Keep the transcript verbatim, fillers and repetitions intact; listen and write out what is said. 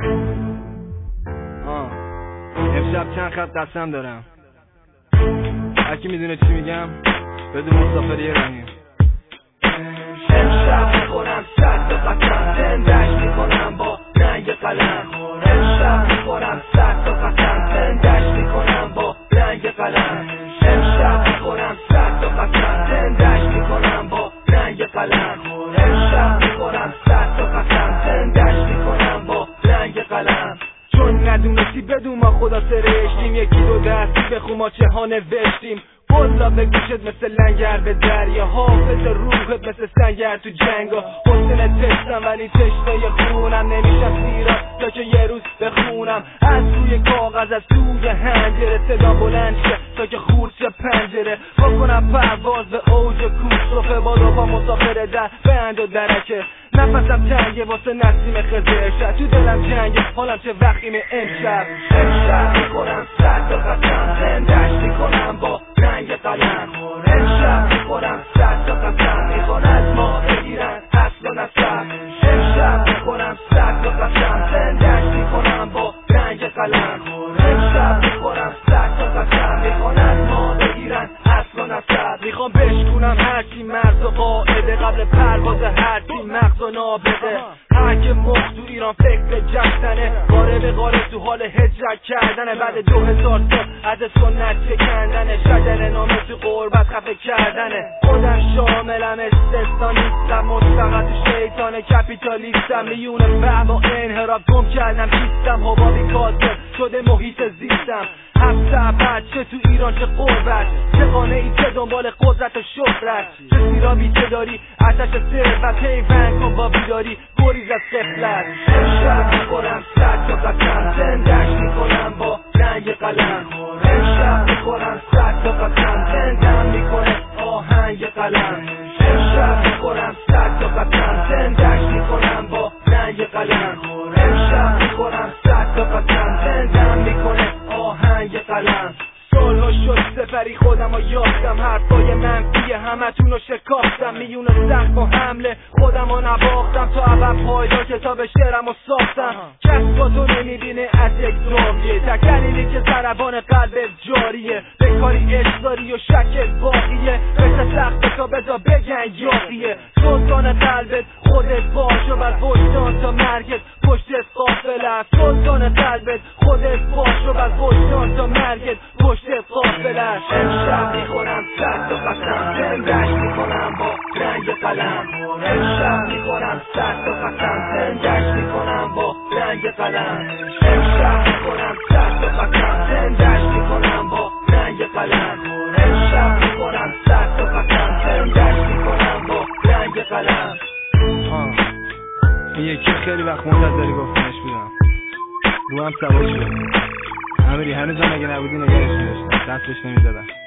آه امشب چند خط قسم دارم، هرکی میدونه چی میگم بدون مسافری رحیم. امشب میخورم صد تا قسم، زندش میکنم با رنگ قلم. امشب میخورم صد تا قسم، زندش میکنم با رنگ قلم. امشب میخورم صد تا قسم، زندش میکنم با رنگ قلم. امشب میخورم صد تا قسم، زندش میکنم با رنگ قلم. چون ندونستی بدون ما خدا سرشتیم، یکی دو دستی بخون ما چه ها نوشتیم. بلا به گوشت مثل لنگر به دریا، حافظ روحت مثل سنگر تو جنگا. حسن تشتم ولی تشنه خونم، نمیشم سیرا تا که یه روز بخونم. از روی کاغذ از توی هنجره صدا بلند شه تا که خورد شه پنجره. بکنم پرواز به اوج کوه، صفه بالا با مسافر در بند و درکه. نفسم جنگه واسه نسیم خزر شد، تو دلم جنگه حالم چه وخیمه امشب. امشب میخورم صد تا قسم، زندش میکنم با رنگ قلم. امشب میخورم صد تا قسم، میخوان از ما بگیرن اصل و نسب. امشب میخورم صد تا قسم، زندش میکنم با رنگ قلم. امشب میخورم صد تا قسم، میخوان از ما بگیرن اصل و نسب. میخوام بشکنم هرچی مرز و قاعده، قبل پرواز هرچی مغز و نابده. هر که مخ تو ایران فکر جشنه، قاره به قاره تو حال هجرت کردنه. بعد دو هزار سال از سنت شکندنه، شجر نامه تو قربت خفه کردنه. خودم شاملم استثنا نیستم، مستقل تو شیطان کپیتالیستم. میون فهم و انحراف گم کردم کیستم، حبابی کاذب شده محیط زیستم. هفته بچه تو ایران چه قربت، چه قانعی چه دنبال قدرت و شهرت. چه سیرابی چه داری آتش ثروت، پیوند کن با بیداری گریز از غفلت. امشب میخورم صد تا قسم، زندش میکنم با رنگ قلم. امشب میخورم صد تا قسم، زندم میکنه آهنگ قلم. امشب میخورم صد تا قسم، زندش میکنم با رنگ قلم. امشب میخورم صد تا قسم، زندم میکنه آهنگ قلم. سالها شد سپری خودم و یافتم، حرفای منفی همتون رو شکافتم. میون سخت و حمله خودم رو نباختم، تا عقب پایدار کتاب شعرم رو ساختم. کس با تو نمیبینه از یک زاویه، تکلیلی که ضربان قلبت جاریه. به کاری اشتاری و شکت باقیه، مثل سخت تا بذار بگن یاقیه. سلطان قلبت خودت باش و بر وجدان تا مرگت پشتت قافل است. سلطان قلبت خودت باش و بر وجدان تا مرگت پشتت قافل است. امشب میخورم صد تا قسم، زندش میکنم با رنگ قلم. امشب میخورم صد تا قسم، زندش میکنم با رنگ قلم. امشب میخورم صد تا قسم، زندش میکنم با رنگ قلم. امشب میخورم صد تا قسم، زندش میکنم با رنگ قلم. این یکی خیلی وقت منتظری گفتنش بودم، رو هم سوار شد. امیری هنوزم اگه نبودی نگرش میداشتم، دستش نمیدادم.